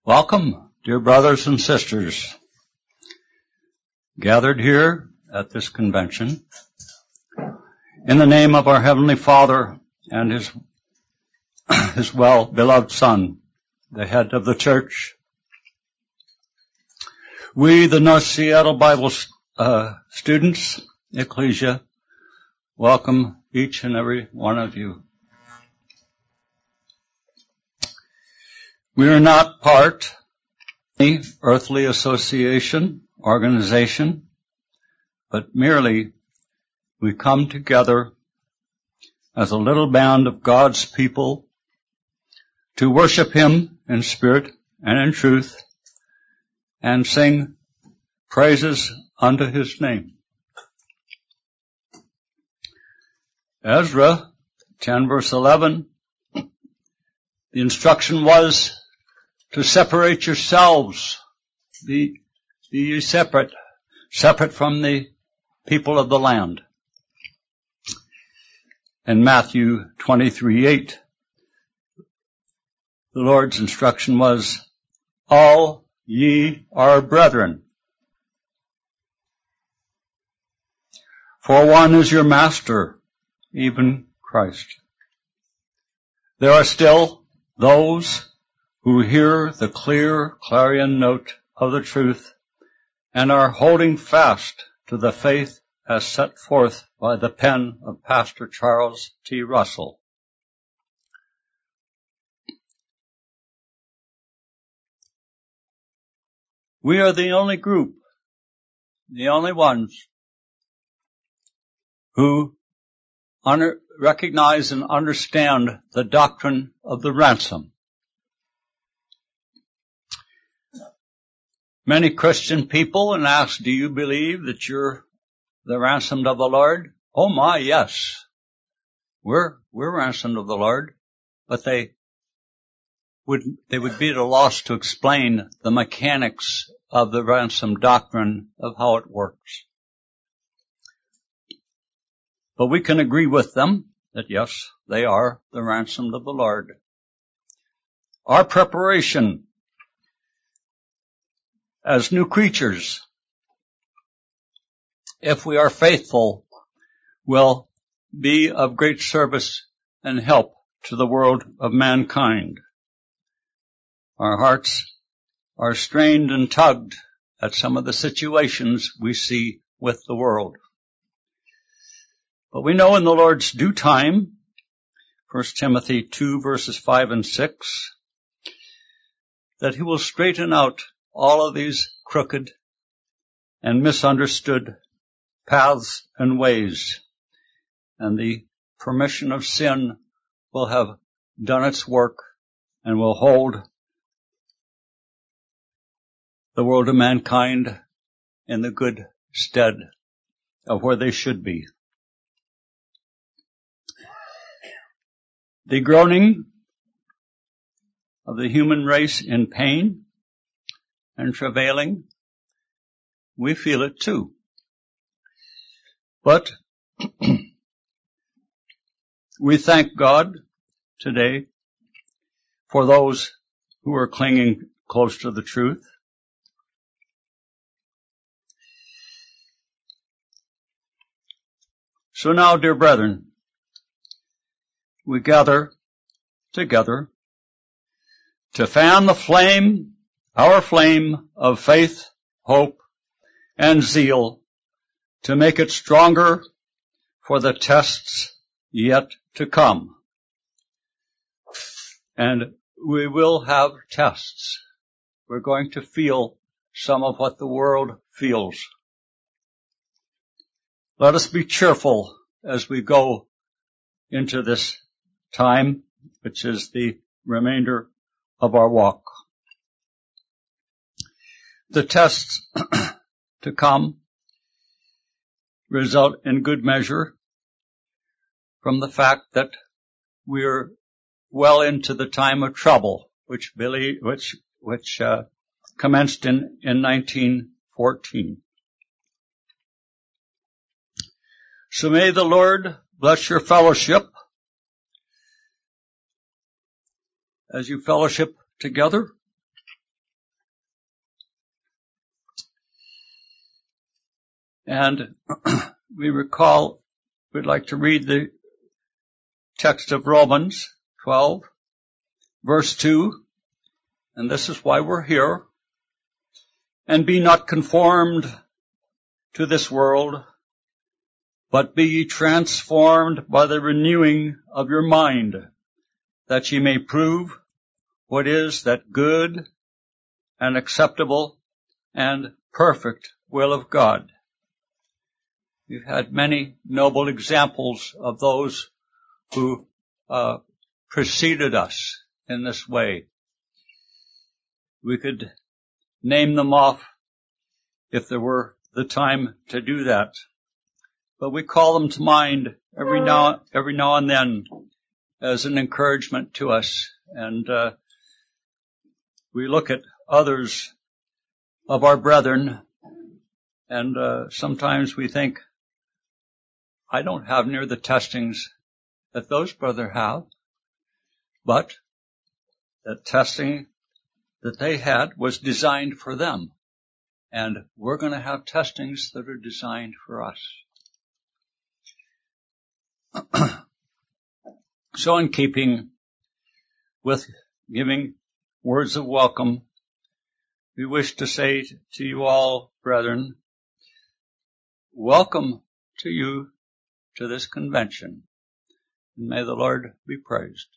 Welcome, dear brothers and sisters, gathered here at this convention in the name of our Heavenly Father and His well-beloved Son, the head of the church. We, the North Seattle Bible students, Ecclesia, welcome each and every one of you. We are not part of any earthly association, organization, but merely we come together as a little band of God's people to worship Him in spirit and in truth and sing praises unto His name. Ezra 10 verse 11, the instruction was to separate yourselves, be ye separate from the people of the land. In Matthew 23:8, the Lord's instruction was, all ye are brethren. For one is your master, even Christ. There are still those who hear the clear clarion note of the truth and are holding fast to the faith as set forth by the pen of Pastor Charles T. Russell. We are the only group, the only ones who recognize and understand the doctrine of the ransom. Many Christian people and ask, do you believe that you're the ransomed of the Lord? Oh my, yes. We're ransomed of the Lord. But they would be at a loss to explain the mechanics of the ransom doctrine of how it works. But we can agree with them that yes, they are the ransomed of the Lord. Our preparation as new creatures, if we are faithful, will be of great service and help to the world of mankind. Our hearts are strained and tugged at some of the situations we see with the world. But we know in the Lord's due time, 1 Timothy 2 verses 5 and 6, that He will straighten out all of these crooked and misunderstood paths and ways, and the permission of sin will have done its work and will hold the world of mankind in the good stead of where they should be. The groaning of the human race in pain and travailing, we feel it too. But we thank God today for those who are clinging close to the truth. So now, dear brethren, we gather together to fan the flame, our flame of faith, hope, and zeal, to make it stronger for the tests yet to come. And we will have tests. We're going to feel some of what the world feels. Let us be cheerful as we go into this time, which is the remainder of our walk. The tests to come result in good measure from the fact that we're well into the time of trouble, which commenced in 1914. So may the Lord bless your fellowship as you fellowship together And we'd like to read the text of Romans 12, verse 2, and this is why we're here. And be not conformed to this world, but be ye transformed by the renewing of your mind, that ye may prove what is that good and acceptable and perfect will of God. We've had many noble examples of those who preceded us in this way. We could name them off if there were the time to do that. But we call them to mind every now and then as an encouragement to us. And we look at others of our brethren, and sometimes we think, I don't have near the testings that those brethren have, but the testing that they had was designed for them. And we're going to have testings that are designed for us. So in keeping with giving words of welcome, we wish to say to you all, brethren, welcome to you to this convention. And may the Lord be praised.